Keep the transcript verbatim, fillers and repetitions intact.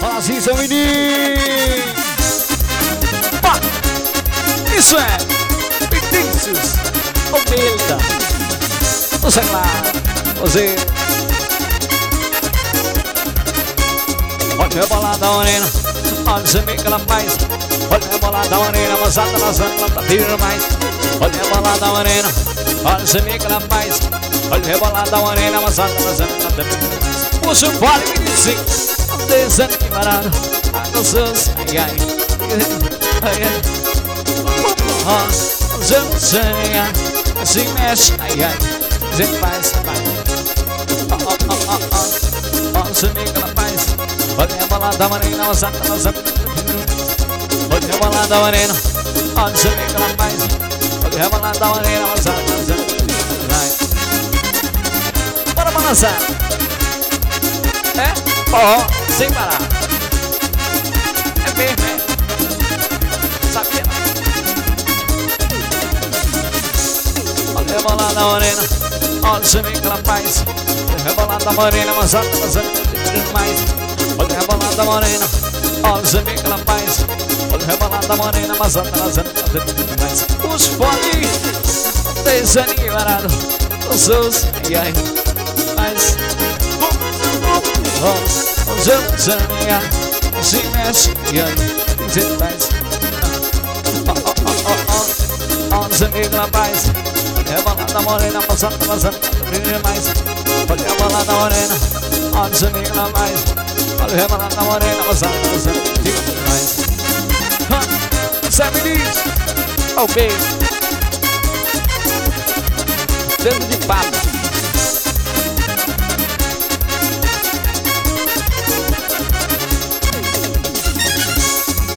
Fala assim, seu menino. Pá. Isso é Vinícius Almeida. Você, claro, você. Olha a bola da morena, olha você vê que ela faz. Olha a bola da morena, moçada lançando, ela tá tirando mais. Olha a bola da morena, olha você vê que ela faz. Olha a bola da morena, moçada lançando, ela tá tirando mais. Puxa o fole, Vinícius, não deixa aqui parado. Ai, gostoso, ai, ai, ai, ai. Oh, você não sei, se mexe, ai, ai. Você faz, vai. Oh, oh, oh, oh, oh. Olha você vê que ela faz. Olha a bola da morena, moçada lançando. Olha a bola da morena, olha você vê que ela faz. Olha a bola da morena, moçada lançando. Bora balançar. É? Ó, oh, sem parar. É mesmo, é? Sabia? Olha a bola da morena, olha você vê que ela faz. Olha a bola da morena, moçada lançando mais. Olha a bola da morena, olha você vê que ela faz. Olha a bola da morena, mas anda lançando mais. Os fone, deixa ninguém parado. Os seus, ai ai, mas os seus, ai ai, se mexe, ai ai, você faz. Olha você vê que ela faz. Olha a bola da morena, mas anda lançando mais. Olha a bola da morena, olha você vê que ela faz. Olha a bola da morena, mas anda lançando mais. Sabe disso? Ao beijo. Dedo de papo.